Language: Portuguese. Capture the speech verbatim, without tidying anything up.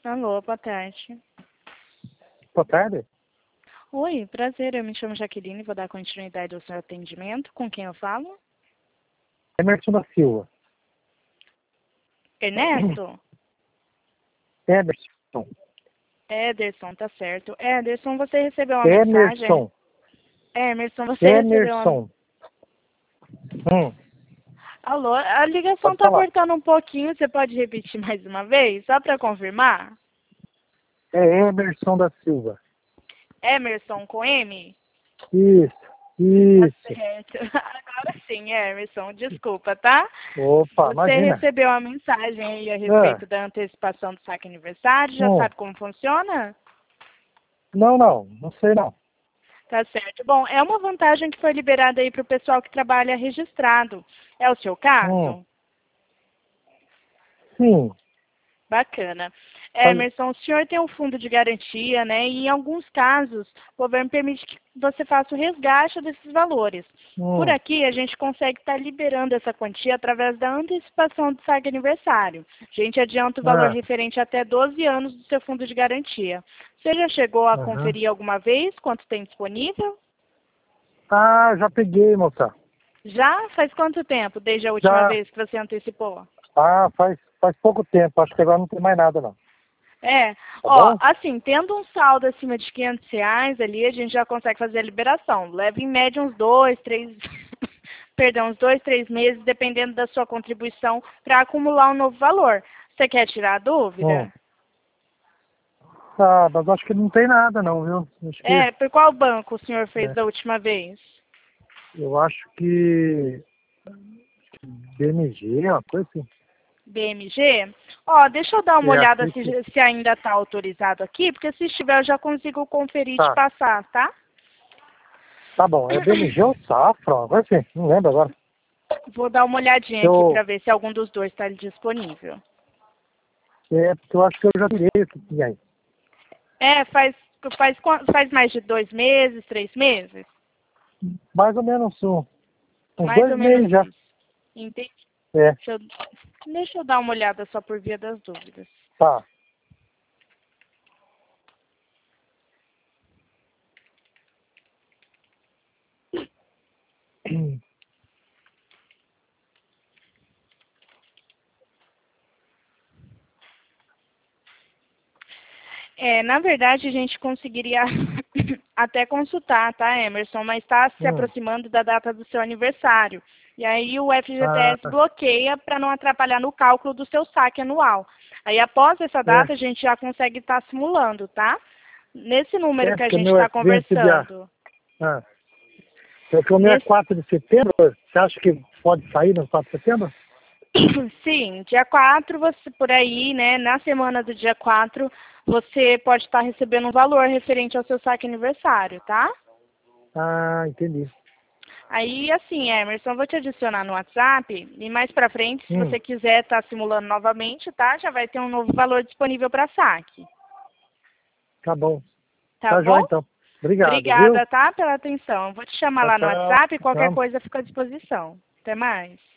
Alô, boa tarde. Boa tarde. Oi, prazer, eu me chamo Jaqueline, vou dar continuidade ao seu atendimento. Com quem eu falo? Emerson da Silva. Ernesto? Emerson. Ederson, tá certo. Ederson, você recebeu uma mensagem? Emerson. Emerson, você recebeu uma... Emerson. Hum, Alô, a ligação pode tá falar. cortando um pouquinho, você pode repetir mais uma vez, só para confirmar? É Emerson da Silva. Emerson com M? Isso, isso. Tá certo. Agora sim, Emerson, desculpa, tá? Opa, Você imagina. recebeu uma mensagem aí a respeito da antecipação do saque aniversário, já Hum. sabe como funciona? Não, não, não sei não. Tá certo. Bom, é uma vantagem que foi liberada aí para o pessoal que trabalha registrado. É o seu caso? Hum. Sim. Bacana. Faz- Emerson, o senhor tem um fundo de garantia, né? E em alguns casos, o governo permite que você faça o resgate desses valores. Por Hum. aqui, a gente consegue estar liberando essa quantia através da antecipação do saque aniversário. A gente adianta o valor Ah, referente a até doze anos do seu fundo de garantia. Você já chegou a aham. conferir alguma vez quanto tem disponível? Ah, já peguei, moça. Já? Faz quanto tempo, desde a última Já. vez que você antecipou? Ah, faz, faz pouco tempo. Acho que agora não tem mais nada, não. É, Tá ó, bom? assim, tendo um saldo acima de quinhentos reais ali, a gente já consegue fazer a liberação. Leva em média uns dois, três, perdão, uns dois, três meses, dependendo da sua contribuição, para acumular um novo valor. Você quer tirar a Hum. dúvida? Ah, mas acho que não tem nada, não, viu? Acho que, É, por qual banco o senhor fez é, da última vez? eu acho que B M G, uma coisa assim. B M G? Ó, deixa eu dar uma É, olhada aqui se, que... se ainda está autorizado aqui, porque se estiver eu já consigo conferir e te Tá, passar, tá? tá bom. É B M G ou Safra, uma coisa assim. Não lembro agora. Vou dar uma olhadinha aqui Eu, para ver se algum dos dois está disponível. é, porque eu acho que eu já virei o que tinha aí. É, faz, faz, quan- faz mais de dois meses, três meses? Mais ou menos um, uns Mais dois ou menos meses já. isso. Entendi. É, Deixa eu, deixa eu dar uma olhada só por via das dúvidas. tá. É, na verdade, a gente conseguiria até consultar, tá, Emerson? Mas está se Hum. aproximando da data do seu aniversário. E aí o Ah, F G T S bloqueia para não atrapalhar no cálculo do seu saque anual. Aí após essa é, data, a gente já consegue estar simulando, tá? Nesse número é que a porque o gente meu está é vence dia. conversando. Ah, porque o meu é Nesse... quatro de setembro. Você acha que pode sair no quatro de setembro? Sim, dia quatro, você por aí, né? Na semana do dia quatro, você pode estar recebendo um valor referente ao seu saque aniversário, tá? Ah, entendi. Aí, assim, Emerson, eu vou te adicionar no WhatsApp e mais pra frente, se Hum, você quiser estar simulando novamente, tá? Já vai ter um novo valor disponível para saque, tá bom. tá Tá bom? joia, então. Obrigado, viu? Obrigada, tá? Pela atenção. Eu vou te chamar Tchau, lá no tchau. WhatsApp e qualquer Tchau. coisa fica à disposição. Até mais.